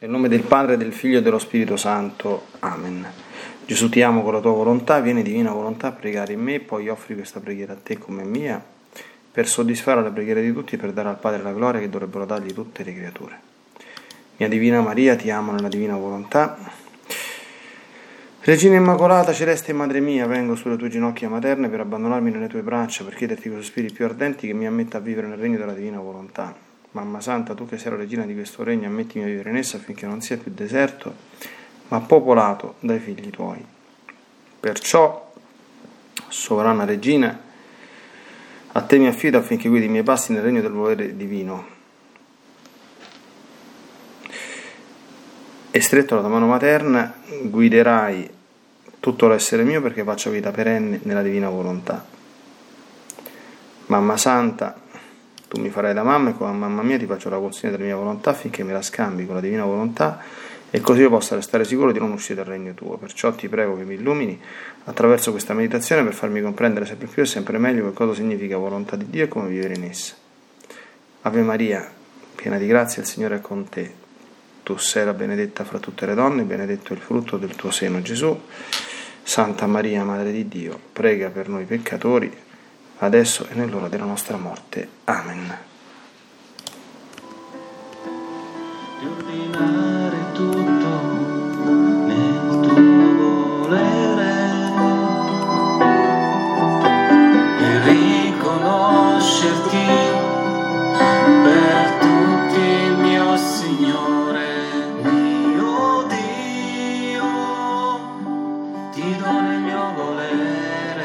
Nel nome del Padre, del Figlio e dello Spirito Santo. Amen. Gesù, ti amo con la tua volontà, vieni divina volontà a pregare in me, poi offri questa preghiera a te come mia, per soddisfare le preghiere di tutti e per dare al Padre la gloria che dovrebbero dargli tutte le creature. Mia Divina Maria, ti amo nella divina volontà. Regina Immacolata, celeste Madre mia, vengo sulle tue ginocchia materne per abbandonarmi nelle tue braccia, per chiederti con sospiri più ardenti che mi ammetta a vivere nel regno della divina volontà. Mamma Santa, tu che sei la regina di questo regno, ammettimi a vivere in esso affinché non sia più deserto, ma popolato dai figli tuoi. Perciò, sovrana regina, a te mi affido affinché guidi i miei passi nel regno del volere divino. E stretto la tua mano materna, guiderai tutto l'essere mio perché faccia vita perenne nella divina volontà. Mamma Santa, tu mi farai da mamma e come mamma mia ti faccio la consegna della mia volontà affinché me la scambi con la divina volontà e così io possa restare sicuro di non uscire dal regno tuo. Perciò ti prego che mi illumini attraverso questa meditazione per farmi comprendere sempre più e sempre meglio che cosa significa volontà di Dio e come vivere in essa. Ave Maria, piena di grazia, il Signore è con te. Tu sei la benedetta fra tutte le donne, benedetto è il frutto del tuo seno, Gesù. Santa Maria, Madre di Dio, prega per noi peccatori, adesso e nell'ora della nostra morte. Amen. Di ordinare tutto nel tuo volere e riconoscerti per tutti mio Signore, mio Dio, ti do nel mio volere.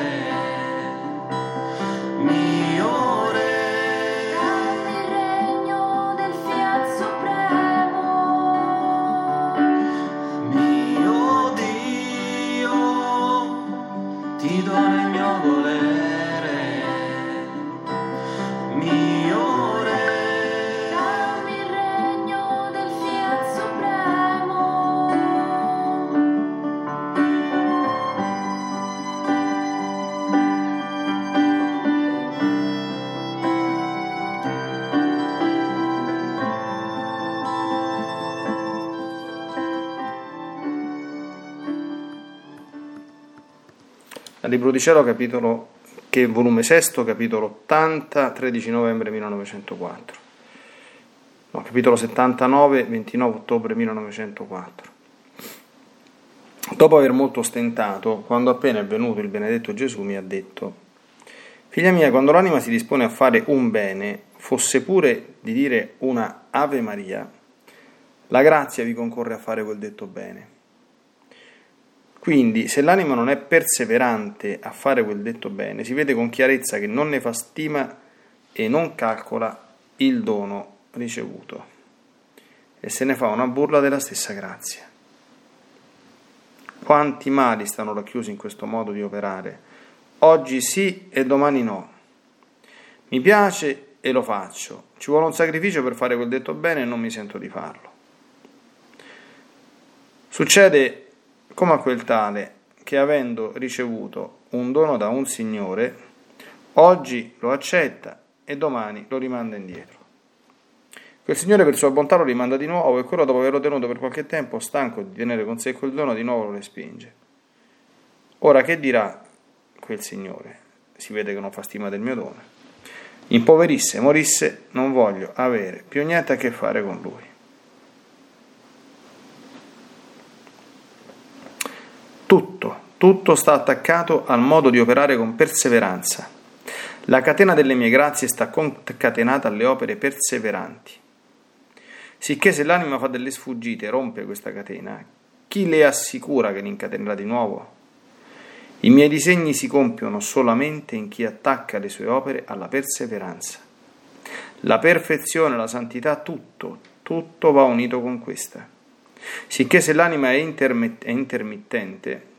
Ti do nel mio volere, mio Re, dammi il regno del Fiat Supremo. Dal Libro di Cielo, volume 6, capitolo 80, 13 novembre 1904. No, capitolo 79, 29 ottobre 1904. Dopo aver molto stentato, quando appena è venuto il benedetto Gesù mi ha detto: figlia mia, quando l'anima si dispone a fare un bene, fosse pure di dire una Ave Maria, la grazia vi concorre a fare quel detto bene. Quindi, se l'anima non è perseverante a fare quel detto bene, si vede con chiarezza che non ne fa stima e non calcola il dono ricevuto e se ne fa una burla della stessa grazia. Quanti mali stanno racchiusi in questo modo di operare? Oggi sì e domani no. Mi piace e lo faccio. Ci vuole un sacrificio per fare quel detto bene e non mi sento di farlo. Succede come a quel tale che, avendo ricevuto un dono da un signore, oggi lo accetta e domani lo rimanda indietro. Quel signore per sua bontà lo rimanda di nuovo e quello, dopo averlo tenuto per qualche tempo, stanco di tenere con sé quel dono, di nuovo lo respinge. Ora che dirà quel signore? Si vede che non fa stima del mio dono. Impoverisse, morisse, non voglio avere più niente a che fare con lui. Tutto sta attaccato al modo di operare con perseveranza. La catena delle mie grazie sta concatenata alle opere perseveranti. Sicché se l'anima fa delle sfuggite e rompe questa catena, chi le assicura che l'incatenerà di nuovo? I miei disegni si compiono solamente in chi attacca le sue opere alla perseveranza. La perfezione, la santità, tutto va unito con questa. Sicché se l'anima è intermittente,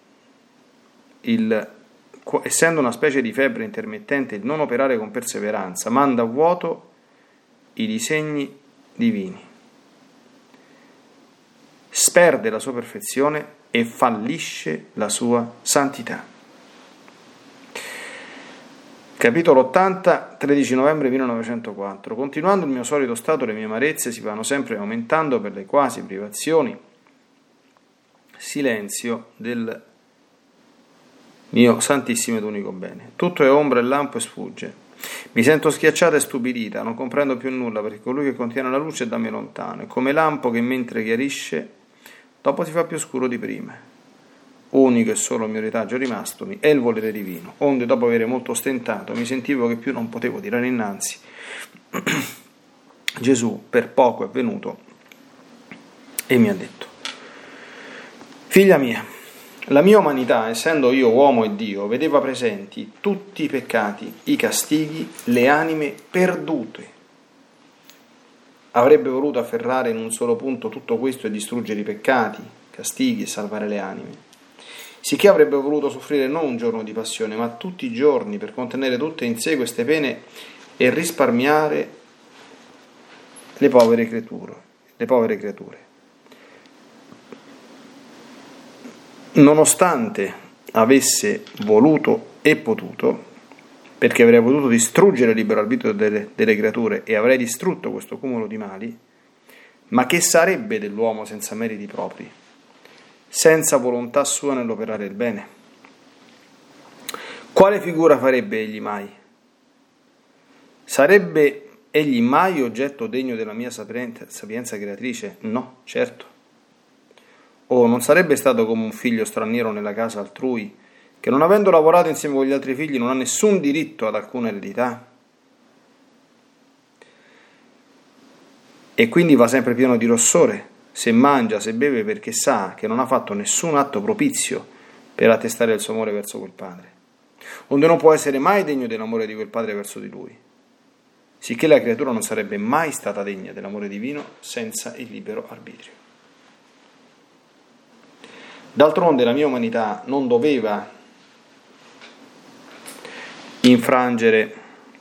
essendo una specie di febbre intermittente, il non operare con perseveranza manda a vuoto i disegni divini, sperde la sua perfezione e fallisce la sua santità. Capitolo 80, 13 novembre 1904. Continuando il mio solito stato, le mie amarezze si vanno sempre aumentando per le quasi privazioni. Silenzio del mio santissimo ed unico bene. Tutto è ombra e lampo e sfugge. Mi sento schiacciata e stupidita, non comprendo più nulla, perché colui che contiene la luce è da me lontano, è come lampo che mentre chiarisce, dopo si fa più scuro di prima. Unico e solo il mio retaggio rimastomi è il volere divino, onde dopo avere molto stentato mi sentivo che più non potevo tirare innanzi. Gesù per poco è venuto e mi ha detto: figlia mia, la mia umanità, essendo io uomo e Dio, vedeva presenti tutti i peccati, i castighi, le anime perdute. Avrebbe voluto afferrare in un solo punto tutto questo e distruggere i peccati, castighi e salvare le anime. Sicché avrebbe voluto soffrire non un giorno di passione, ma tutti i giorni per contenere tutte in sé queste pene e risparmiare le povere creature. Nonostante avesse voluto e potuto, perché avrei potuto distruggere il libero arbitrio delle creature e avrei distrutto questo cumulo di mali, ma che sarebbe dell'uomo senza meriti propri, senza volontà sua nell'operare il bene? Quale figura farebbe egli mai? Sarebbe egli mai oggetto degno della mia sapienza creatrice? No, certo. O non sarebbe stato come un figlio straniero nella casa altrui, che non avendo lavorato insieme con gli altri figli non ha nessun diritto ad alcuna eredità? E quindi va sempre pieno di rossore, se mangia, se beve, perché sa che non ha fatto nessun atto propizio per attestare il suo amore verso quel padre, onde non può essere mai degno dell'amore di quel padre verso di lui, sicché la creatura non sarebbe mai stata degna dell'amore divino senza il libero arbitrio. D'altronde la mia umanità non doveva infrangere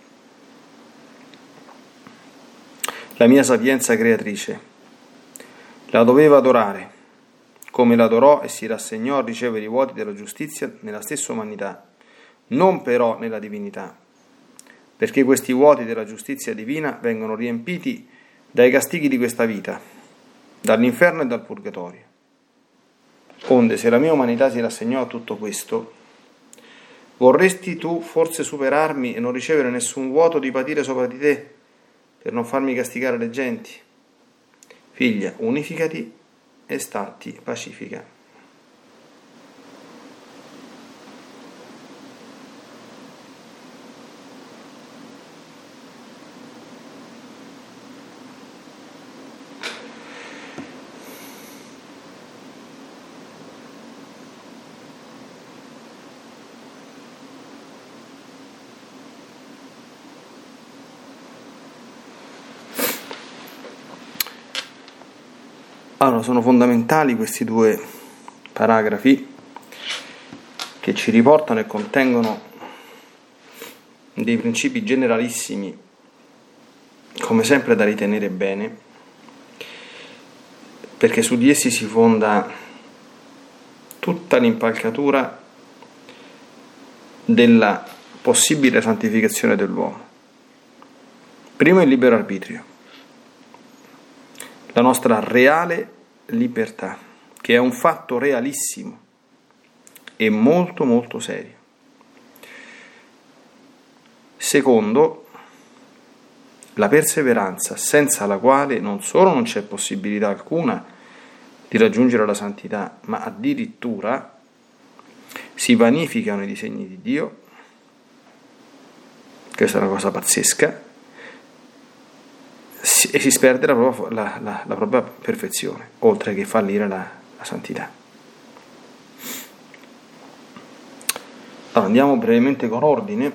la mia sapienza creatrice, la doveva adorare, come l'adorò e si rassegnò a ricevere i vuoti della giustizia nella stessa umanità, non però nella divinità, perché questi vuoti della giustizia divina vengono riempiti dai castighi di questa vita, dall'inferno e dal purgatorio. Onde, se la mia umanità si rassegnò a tutto questo, vorresti tu forse superarmi e non ricevere nessun vuoto di patire sopra di te, per non farmi castigare le genti? Figlia, unificati e statti pacifica. Allora, sono fondamentali questi due paragrafi che ci riportano e contengono dei principi generalissimi, come sempre da ritenere bene, perché su di essi si fonda tutta l'impalcatura della possibile santificazione dell'uomo. Primo il libero arbitrio, la nostra reale libertà, che è un fatto realissimo e molto molto serio. Secondo, la perseveranza, senza la quale non solo non c'è possibilità alcuna di raggiungere la santità, ma addirittura si vanificano i disegni di Dio. Questa è una cosa pazzesca, e si sperde la propria perfezione, oltre che fallire la santità. Allora, andiamo brevemente con ordine.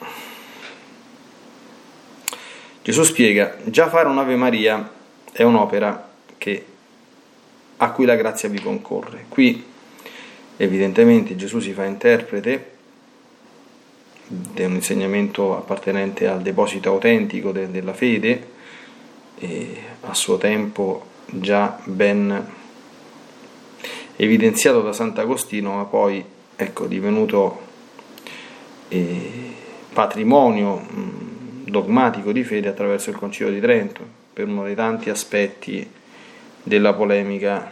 Gesù spiega: già fare un'Ave Maria è un'opera a cui la grazia vi concorre. Qui evidentemente Gesù si fa interprete di un insegnamento appartenente al deposito autentico della fede, e a suo tempo già ben evidenziato da Sant'Agostino, ma poi divenuto patrimonio dogmatico di fede attraverso il Concilio di Trento, per uno dei tanti aspetti della polemica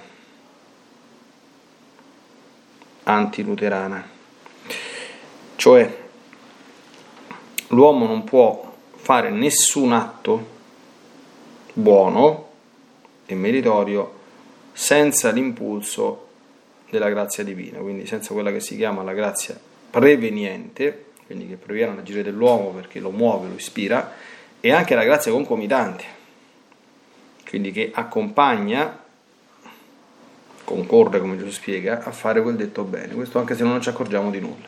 antiluterana. Cioè, l'uomo non può fare nessun atto buono e meritorio senza l'impulso della grazia divina, quindi senza quella che si chiama la grazia preveniente, quindi che previene l'agire dell'uomo perché lo muove, lo ispira, e anche la grazia concomitante, quindi che accompagna, concorre, come Gesù spiega, a fare quel detto bene, questo anche se non ci accorgiamo di nulla.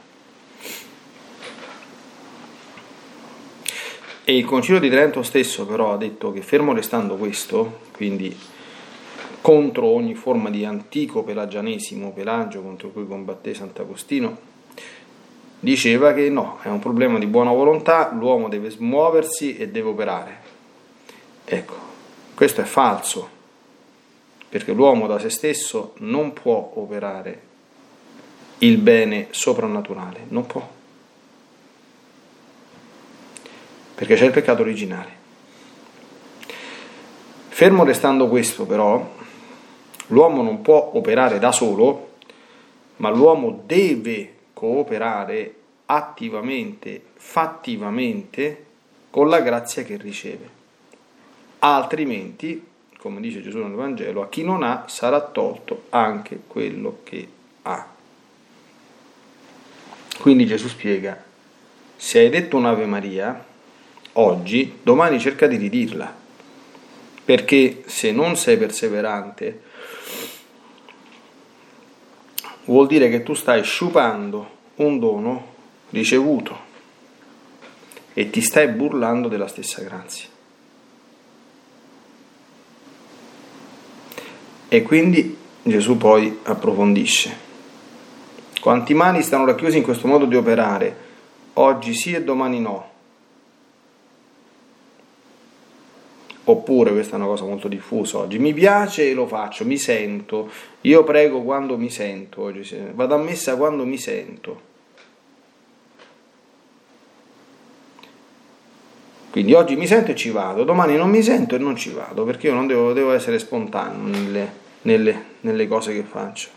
E il Concilio di Trento stesso però ha detto che, fermo restando questo, quindi contro ogni forma di antico pelagianesimo, Pelagio contro cui combatté Sant'Agostino, diceva che no, è un problema di buona volontà, l'uomo deve smuoversi e deve operare. Ecco, questo è falso, perché l'uomo da se stesso non può operare il bene soprannaturale, non può, perché c'è il peccato originale. Fermo restando questo però, l'uomo non può operare da solo, ma l'uomo deve cooperare attivamente, fattivamente con la grazia che riceve. Altrimenti, come dice Gesù nel Vangelo, a chi non ha sarà tolto anche quello che ha. Quindi Gesù spiega: se hai detto un'Ave Maria oggi, domani cerca di ridirla, perché se non sei perseverante vuol dire che tu stai sciupando un dono ricevuto e ti stai burlando della stessa grazia. E quindi Gesù poi approfondisce: quanti mali stanno racchiusi in questo modo di operare, oggi sì e domani no. Oppure, questa è una cosa molto diffusa oggi, mi piace e lo faccio, mi sento, io prego quando mi sento, oggi vado a messa quando mi sento. Quindi oggi mi sento e ci vado, domani non mi sento e non ci vado, perché io non devo essere spontaneo nelle cose che faccio.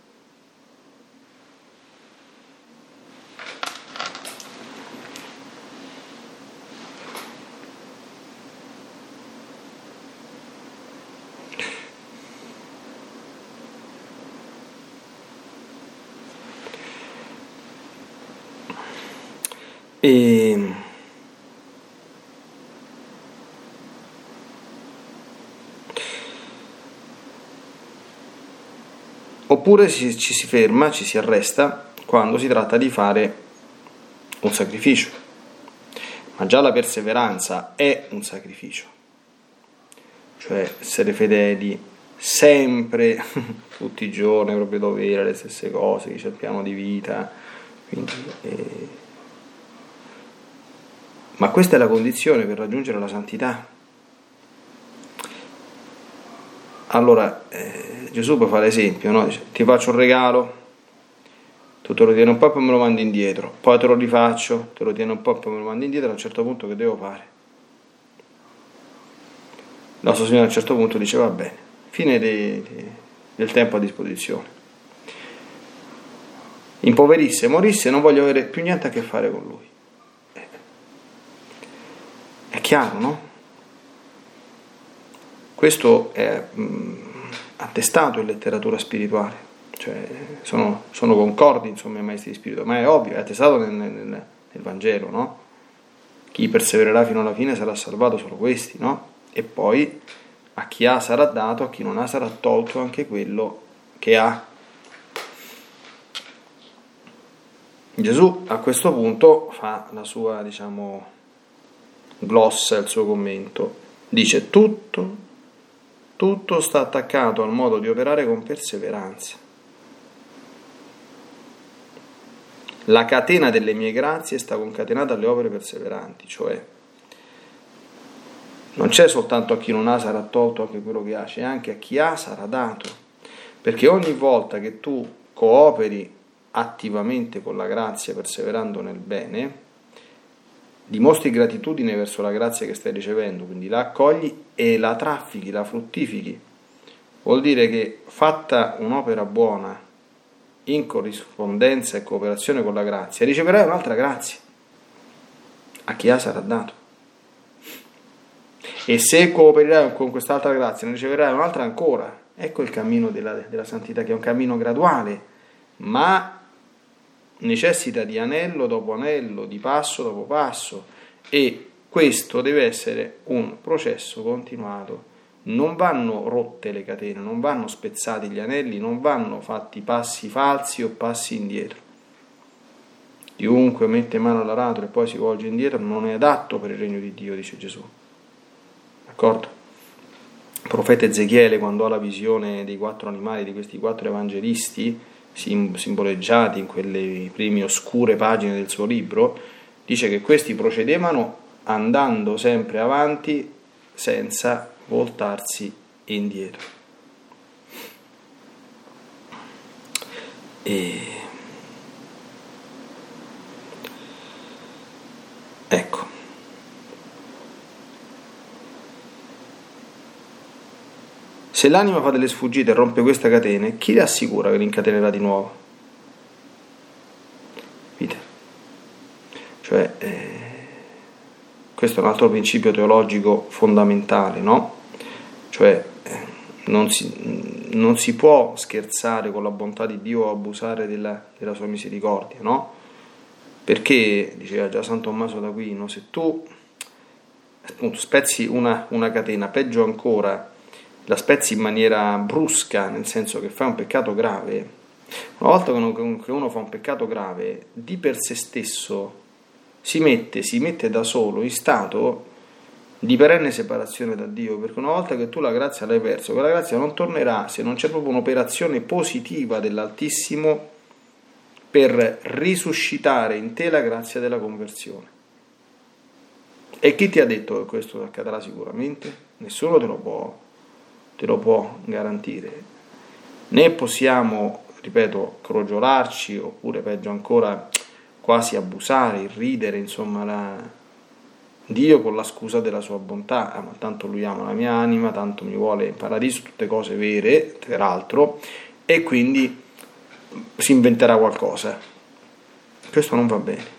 Oppure ci si ferma, ci si arresta quando si tratta di fare un sacrificio, ma già la perseveranza è un sacrificio, cioè essere fedeli sempre, tutti i giorni, proprio dovere, le stesse cose, c'è il piano di vita, quindi, ma questa è la condizione per raggiungere la santità. Allora Gesù poi fa l'esempio, no? Dice, ti faccio un regalo, tu te lo tieni un po' e poi me lo mandi indietro, poi te lo rifaccio, te lo tieni un po' e poi me lo mandi indietro, a un certo punto che devo fare? Il nostro Signore a un certo punto dice: va bene, fine del tempo a disposizione, impoverisse, morisse, non voglio avere più niente a che fare con lui. È chiaro, no? Questo è attestato in letteratura spirituale, cioè sono concordi, insomma, i maestri di spirito, ma è ovvio, è attestato nel Vangelo, no? Chi persevererà fino alla fine sarà salvato, solo questi, no? E poi a chi ha sarà dato, a chi non ha sarà tolto anche quello che ha. Gesù a questo punto fa la sua, glossa, il suo commento, dice: tutto sta attaccato al modo di operare con perseveranza. La catena delle mie grazie sta concatenata alle opere perseveranti, cioè non c'è soltanto a chi non ha sarà tolto anche quello che ha, c'è anche a chi ha sarà dato, perché ogni volta che tu cooperi attivamente con la grazia, perseverando nel bene, dimostri gratitudine verso la grazia che stai ricevendo, quindi la accogli e la traffichi, la fruttifichi. Vuol dire che fatta un'opera buona in corrispondenza e cooperazione con la grazia, riceverai un'altra grazia, a chi ha sarà dato. E se coopererai con quest'altra grazia, ne riceverai un'altra ancora. Ecco il cammino della santità, che è un cammino graduale, ma necessita di anello dopo anello, di passo dopo passo, e questo deve essere un processo continuato. Non vanno rotte le catene, non vanno spezzati gli anelli, non vanno fatti passi falsi o passi indietro. Chiunque mette mano all'aratro e poi si volge indietro non è adatto per il regno di Dio, dice Gesù. D'accordo? Il profeta Ezechiele, quando ha la visione dei 4 animali, di questi 4 evangelisti simboleggiati in quelle prime oscure pagine del suo libro, dice che questi procedevano andando sempre avanti senza voltarsi indietro. Ecco. Se l'anima fa delle sfuggite e rompe queste catene, chi le assicura che le incatenerà di nuovo? Capite? Cioè, questo è un altro principio teologico fondamentale, no? Cioè, non si può scherzare con la bontà di Dio o abusare della sua misericordia, no? Perché, diceva già San Tommaso d'Aquino, se tu appunto spezzi una catena, peggio ancora, la spezzi in maniera brusca, nel senso che fai un peccato grave, una volta che uno fa un peccato grave, di per sé stesso si mette da solo in stato di perenne separazione da Dio, perché una volta che tu la grazia l'hai perso, quella grazia non tornerà se non c'è proprio un'operazione positiva dell'Altissimo per risuscitare in te la grazia della conversione. E chi ti ha detto che questo accadrà sicuramente? Nessuno te lo può garantire. Né possiamo, ripeto, crogiolarci, oppure peggio ancora quasi abusare, irridere, insomma, Dio con la scusa della sua bontà. Ma tanto lui ama la mia anima, tanto mi vuole in paradiso, tutte cose vere, peraltro, e quindi si inventerà qualcosa. Questo non va bene.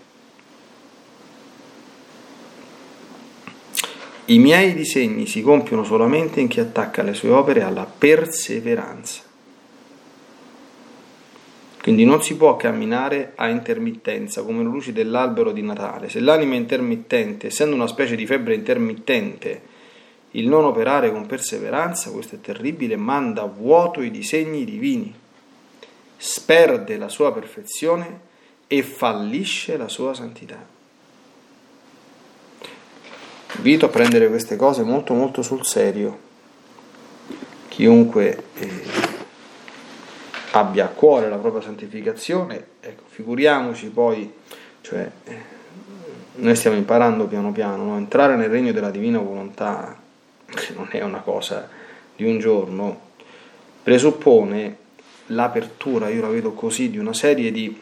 I miei disegni si compiono solamente in chi attacca le sue opere alla perseveranza. Quindi non si può camminare a intermittenza come le luci dell'albero di Natale. Se l'anima è intermittente, essendo una specie di febbre intermittente, il non operare con perseveranza, questo è terribile, manda a vuoto i disegni divini, sperde la sua perfezione e fallisce la sua santità. Invito a prendere queste cose molto molto sul serio. Chiunque abbia a cuore la propria santificazione, ecco, figuriamoci poi, cioè noi stiamo imparando piano piano, no? Entrare nel regno della divina volontà, che non è una cosa di un giorno, presuppone l'apertura, io la vedo così, di una serie di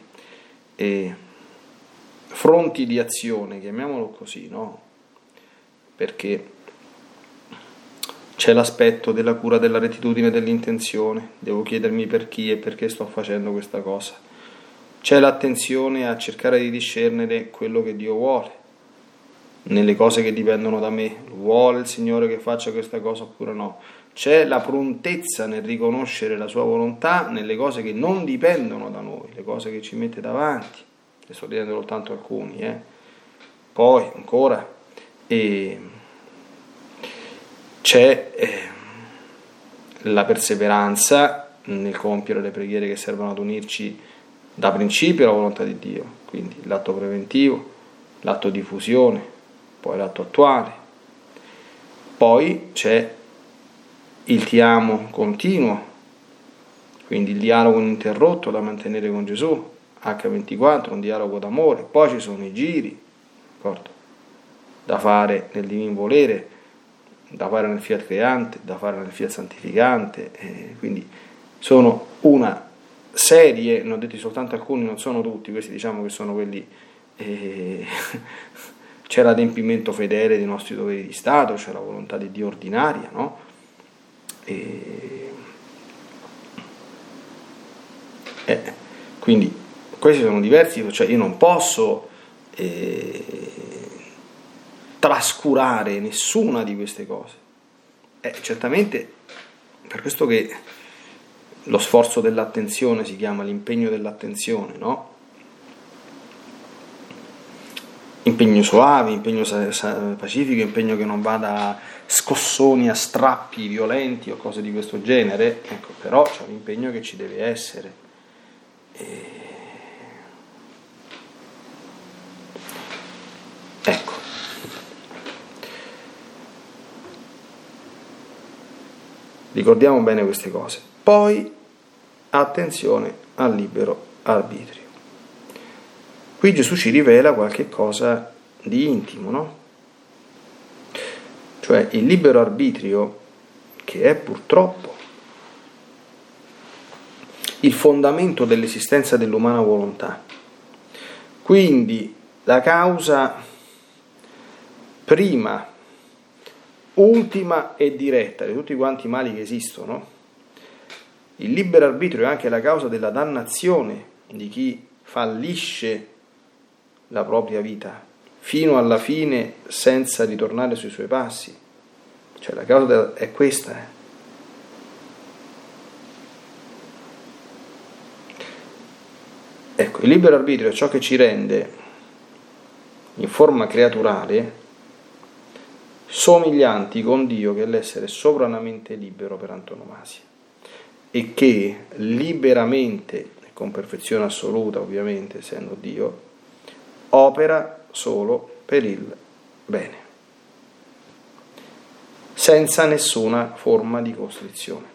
fronti di azione, chiamiamolo così, no? Perché c'è l'aspetto della cura della rettitudine dell'intenzione, devo chiedermi per chi e perché sto facendo questa cosa. C'è l'attenzione a cercare di discernere quello che Dio vuole nelle cose che dipendono da me. Vuole il Signore che faccia questa cosa oppure no? C'è la prontezza nel riconoscere la sua volontà nelle cose che non dipendono da noi, le cose che ci mette davanti. Ne sto dicendo soltanto alcuni. Poi ancora c'è la perseveranza nel compiere le preghiere che servono ad unirci da principio alla volontà di Dio, quindi l'atto preventivo, l'atto di fusione, poi l'atto attuale. Poi c'è il ti amo continuo, quindi il dialogo ininterrotto da mantenere con Gesù, H24, un dialogo d'amore. Poi ci sono i giri, d'accordo? Da fare nel divin volere, da fare nel fiat creante, da fare nel fiat santificante, quindi sono una serie, ne ho detti soltanto alcuni, non sono tutti, questi diciamo che sono quelli c'è l'adempimento fedele dei nostri doveri di Stato, c'è la volontà di Dio ordinaria, no? Quindi questi sono diversi, cioè io non posso trascurare nessuna di queste cose. Certamente per questo che lo sforzo dell'attenzione si chiama l'impegno dell'attenzione, no? Impegno suave, impegno pacifico, impegno che non vada a scossoni, a strappi violenti o cose di questo genere, ecco, però c'è un impegno che ci deve essere. Ecco. Ricordiamo bene queste cose. Poi attenzione al libero arbitrio. Qui Gesù ci rivela qualche cosa di intimo, no? Cioè il libero arbitrio, che è purtroppo il fondamento dell'esistenza dell'umana volontà. Quindi la causa prima, ultima e diretta di tutti quanti i mali che esistono. Il libero arbitrio è anche la causa della dannazione di chi fallisce la propria vita fino alla fine senza ritornare sui suoi passi. Cioè la causa è questa. Ecco, il libero arbitrio è ciò che ci rende in forma creaturale somiglianti con Dio, che è l'essere sovranamente libero per antonomasia, e che liberamente e con perfezione assoluta, ovviamente essendo Dio, opera solo per il bene, senza nessuna forma di costrizione.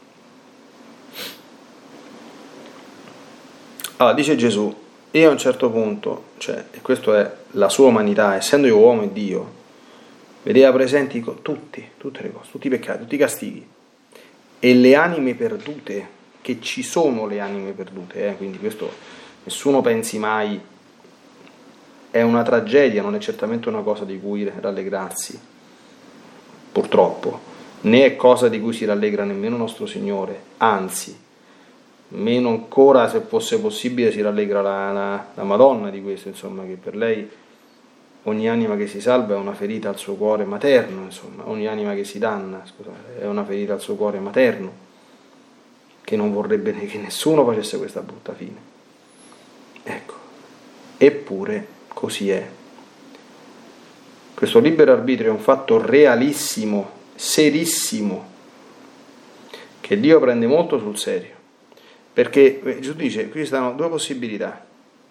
Allora, dice Gesù, io a un certo punto, cioè, e questa è la sua umanità, essendo io uomo e Dio, vedeva presenti tutte le cose, tutti i peccati, tutti i castighi, e le anime perdute, che ci sono le anime perdute, quindi questo nessuno pensi mai, è una tragedia, non è certamente una cosa di cui rallegrarsi, purtroppo, né è cosa di cui si rallegra nemmeno nostro Signore, anzi, meno ancora, se fosse possibile, si rallegra la Madonna di questo, insomma, che per lei ogni anima che si salva è una ferita al suo cuore materno, insomma, ogni anima che si danna, scusate, è una ferita al suo cuore materno, che non vorrebbe che nessuno facesse questa brutta fine. Ecco, eppure così è. Questo libero arbitrio è un fatto realissimo, serissimo, che Dio prende molto sul serio. Perché Gesù dice, qui ci stanno due possibilità.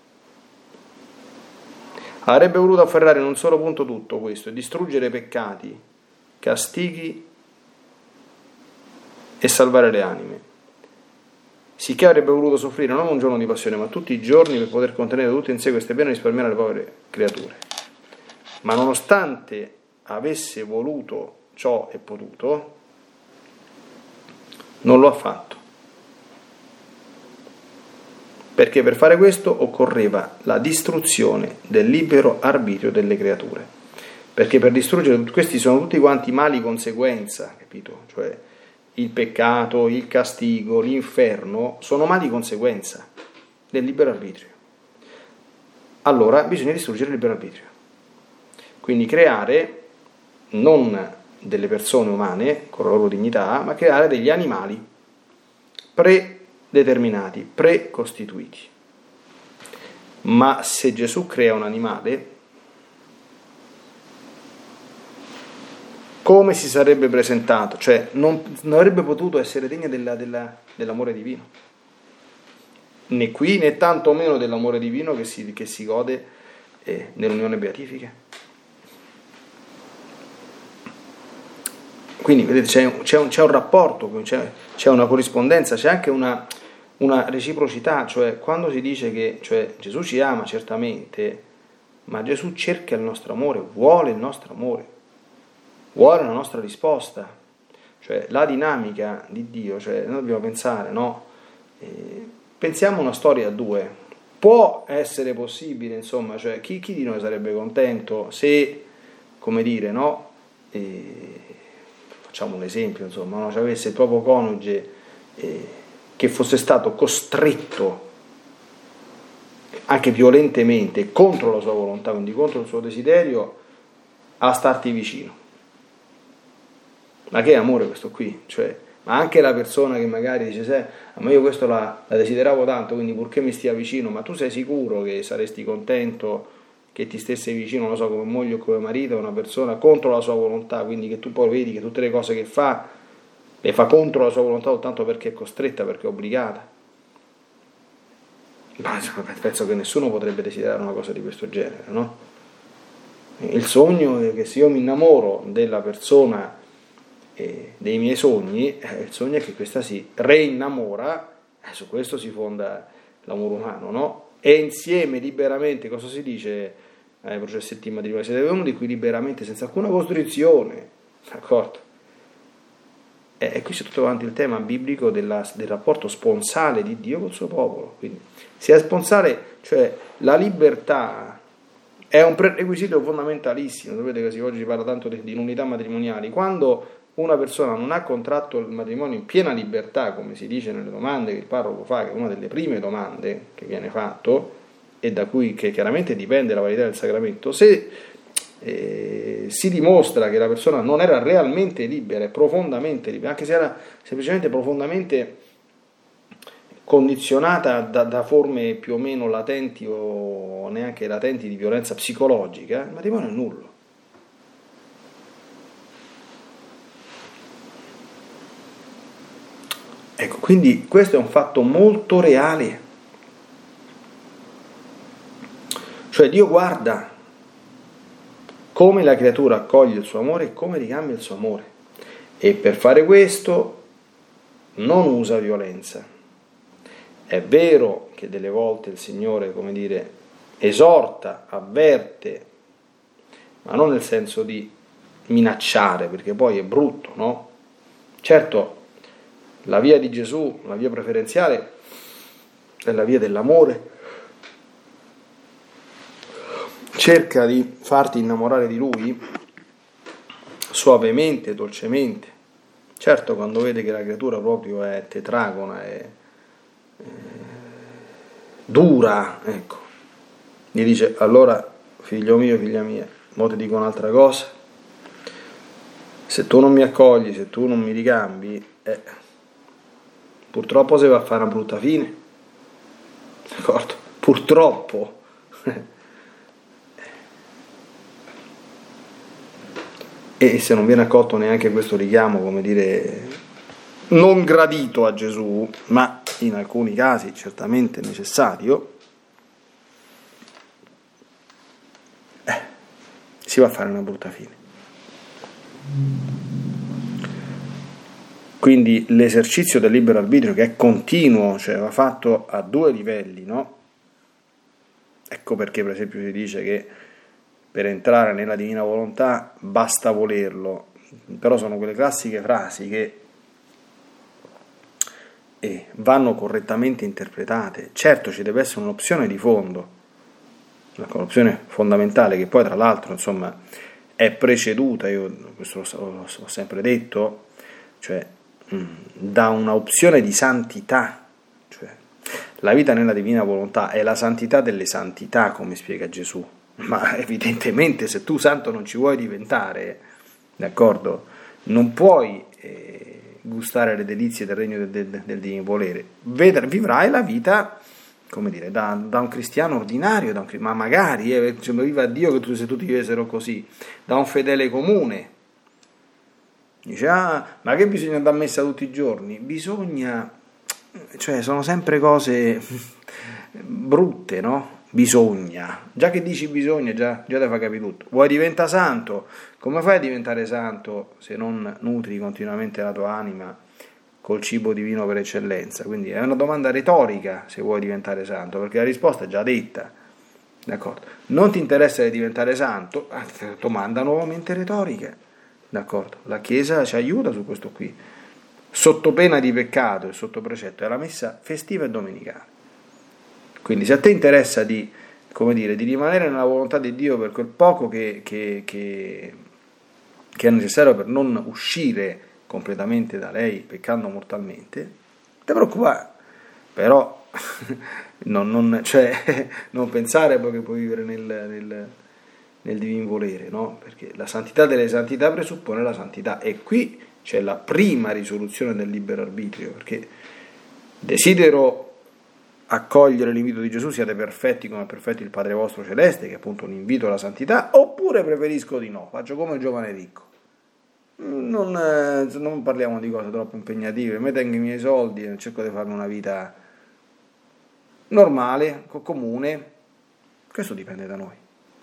Avrebbe voluto afferrare in un solo punto tutto questo, e distruggere peccati, castighi e salvare le anime. Sicché avrebbe voluto soffrire non un giorno di passione, ma tutti i giorni per poter contenere tutte in sé queste pene e risparmiare le povere creature. Ma nonostante avesse voluto ciò e potuto, non lo ha fatto. Perché per fare questo occorreva la distruzione del libero arbitrio delle creature. Perché per distruggere questi sono tutti quanti mali conseguenza, capito? Cioè il peccato, il castigo, l'inferno sono mali conseguenza del libero arbitrio. Allora bisogna distruggere il libero arbitrio. Quindi creare non delle persone umane con la loro dignità, ma creare degli animali predeterminati, precostituiti. Ma se Gesù crea un animale, come si sarebbe presentato? Cioè non avrebbe potuto essere degna dell'amore divino, né qui né tanto meno dell'amore divino che si gode nell'unione beatifica. Quindi vedete, c'è un rapporto, c'è una corrispondenza, c'è anche una reciprocità, cioè quando si dice che Gesù ci ama certamente, ma Gesù cerca il nostro amore, vuole il nostro amore, vuole la nostra risposta, cioè la dinamica di Dio, cioè noi dobbiamo pensare, no? Pensiamo una storia a due, può essere possibile, insomma, cioè chi di noi sarebbe contento se, come dire, no? Facciamo un esempio, insomma, no? Cioè, avesse il proprio coniuge che fosse stato costretto anche violentemente, contro la sua volontà, quindi contro il suo desiderio, a starti vicino. Ma che amore questo qui? Cioè, ma anche la persona che magari dice, ma io questo la desideravo tanto, quindi purché mi stia vicino, ma tu sei sicuro che saresti contento che ti stesse vicino, non lo so, come moglie o come marito, una persona contro la sua volontà, quindi che tu poi vedi che tutte le cose che fa, le fa contro la sua volontà soltanto perché è costretta, perché è obbligata? Ma penso che nessuno potrebbe desiderare una cosa di questo genere, no? Il sogno è che se io mi innamoro della persona dei miei sogni, il sogno è che questa si reinnamora, su questo si fonda l'amore umano, no? E insieme liberamente, cosa si dice ai processetti matrimoniali? Siete venuti qui liberamente, senza alcuna costrizione, d'accordo? E qui c'è tutto avanti il tema biblico del rapporto sponsale di Dio col suo popolo. Quindi sia sponsale, cioè la libertà è un prerequisito fondamentalissimo. Sapete che oggi si parla tanto di unità matrimoniali. Quando una persona non ha contratto il matrimonio in piena libertà, come si dice nelle domande che il parroco fa, che è una delle prime domande che viene fatto e da cui che chiaramente dipende la validità del sacramento, se si dimostra che la persona non era realmente libera e profondamente libera, anche se era semplicemente profondamente condizionata da forme più o meno latenti o neanche latenti di violenza psicologica, il matrimonio è nullo. Ecco, quindi questo è un fatto molto reale. Cioè Dio guarda come la creatura accoglie il suo amore e come ricambia il suo amore. E per fare questo non usa violenza. È vero che delle volte il Signore, come dire, esorta, avverte, ma non nel senso di minacciare, perché poi è brutto, no? Certo, la via di Gesù, la via preferenziale, è la via dell'amore. Cerca di farti innamorare di Lui suavemente, dolcemente. Certo, quando vede che la creatura proprio è tetragona, è dura, ecco, gli dice: allora, figlio mio, figlia mia, mo ti dico un'altra cosa, se tu non mi accogli, se tu non mi ricambi, purtroppo si va a fare una brutta fine, d'accordo? Purtroppo. E se non viene accolto neanche questo richiamo, come dire, non gradito a Gesù, ma in alcuni casi certamente necessario, si va a fare una brutta fine. Quindi l'esercizio del libero arbitrio, che è continuo, cioè va fatto a due livelli, no? Ecco perché per esempio si dice che per entrare nella divina volontà basta volerlo, però sono quelle classiche frasi che vanno correttamente interpretate. Certo, ci deve essere un'opzione di fondo, un'opzione fondamentale che poi tra l'altro insomma è preceduta, io questo l'ho sempre detto, cioè da un'opzione di santità, cioè la vita nella divina volontà è la santità delle santità, come spiega Gesù. Ma evidentemente se tu santo non ci vuoi diventare, d'accordo, non puoi gustare le delizie del regno del divino volere. Vivrai la vita, come dire, da un cristiano ordinario, ma magari, viva Dio che se tutti vivessero così, da un fedele comune. Dice, ma che bisogna andare a messa tutti i giorni? Bisogna, cioè sono sempre cose brutte, no? Bisogna, già che dici bisogna, già ti fa capire tutto. Vuoi diventare santo? Come fai a diventare santo se non nutri continuamente la tua anima col cibo divino per eccellenza? Quindi è una domanda retorica se vuoi diventare santo, perché la risposta è già detta, d'accordo? Non ti interessa di diventare santo? Domanda nuovamente retorica, d'accordo? La Chiesa ci aiuta su questo qui, sotto pena di peccato e sotto precetto, è la messa festiva e domenicale. Quindi se a te interessa di rimanere nella volontà di Dio per quel poco che è necessario per non uscire completamente da lei peccando mortalmente, non ti preoccupare, però non pensare poi che puoi vivere nel divin volere, no? Perché la santità delle santità presuppone la santità, e qui c'è la prima risoluzione del libero arbitrio, perché desidero accogliere l'invito di Gesù, siate perfetti come è perfetto il Padre vostro celeste, che è appunto un invito alla santità, oppure preferisco di no, faccio come il giovane ricco, non parliamo di cose troppo impegnative, mi tengo i miei soldi e cerco di farmi una vita normale, comune. Questo dipende da noi.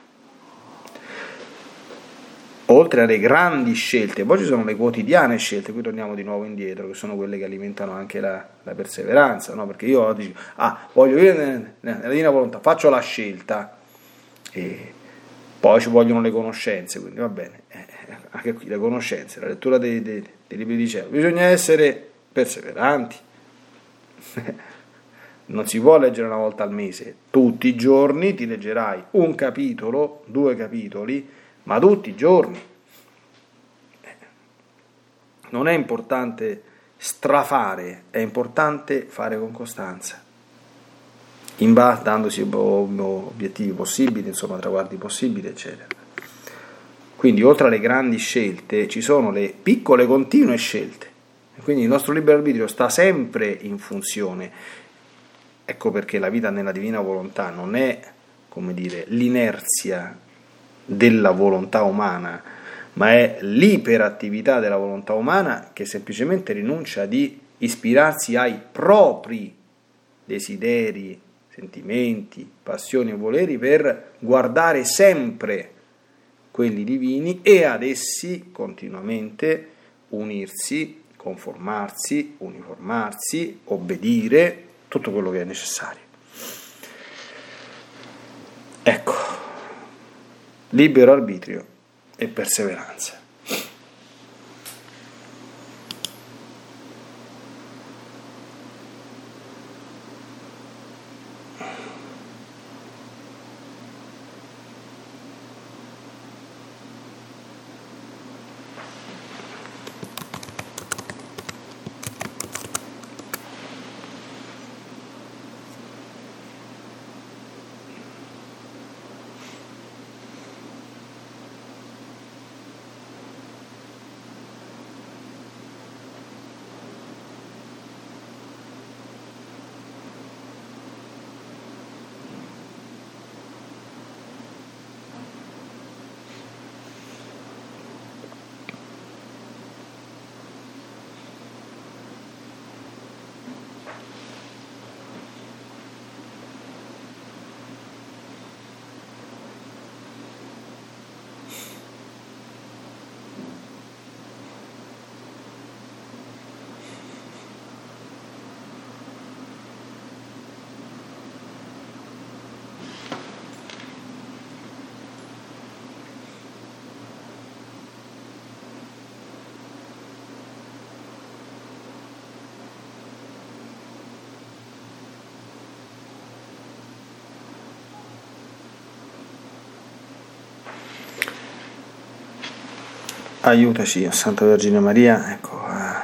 Oltre alle grandi scelte, poi ci sono le quotidiane scelte, qui torniamo di nuovo indietro, che sono quelle che alimentano anche la perseveranza, no? Perché io dico, voglio vivere nella divina volontà, faccio la scelta, e poi ci vogliono le conoscenze, quindi va bene, anche qui le conoscenze, la lettura dei libri di cielo, bisogna essere perseveranti, non si può leggere una volta al mese, tutti i giorni ti leggerai un capitolo, 2 capitoli, ma tutti i giorni. Non è importante strafare, è importante fare con costanza, dandosi obiettivi possibili, insomma traguardi possibili, eccetera. Quindi oltre alle grandi scelte ci sono le piccole continue scelte, quindi il nostro libero arbitrio sta sempre in funzione. Ecco perché la vita nella divina volontà non è, l'inerzia della volontà umana, ma è l'iperattività della volontà umana che semplicemente rinuncia di ispirarsi ai propri desideri, sentimenti, passioni e voleri per guardare sempre quelli divini e ad essi continuamente unirsi, conformarsi, uniformarsi, obbedire, tutto quello che è necessario. Ecco, libero arbitrio e perseveranza. Aiutaci, Santa Vergine Maria, ecco, a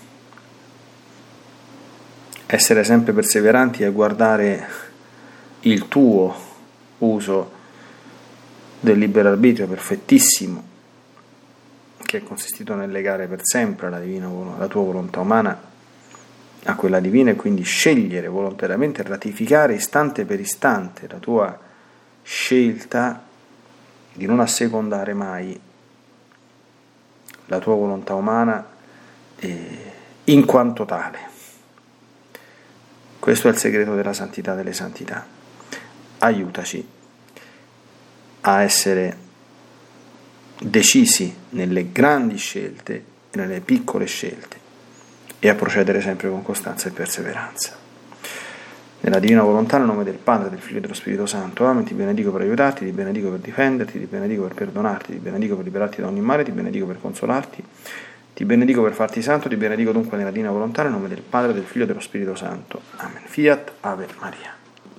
essere sempre perseveranti e a guardare il tuo uso del libero arbitrio perfettissimo, che è consistito nel legare per sempre la tua volontà umana a quella divina, e quindi scegliere volontariamente, ratificare istante per istante la tua scelta di non assecondare mai la tua volontà umana in quanto tale. Questo è il segreto della santità delle santità. Aiutaci a essere decisi nelle grandi scelte e nelle piccole scelte e a procedere sempre con costanza e perseveranza. Nella divina volontà, nel nome del Padre, del Figlio e dello Spirito Santo. Amen. Ti benedico per aiutarti, ti benedico per difenderti, ti benedico per perdonarti, ti benedico per liberarti da ogni male, ti benedico per consolarti, ti benedico per farti santo, ti benedico dunque nella divina volontà, nel nome del Padre, del Figlio e dello Spirito Santo. Amen. Fiat Ave Maria.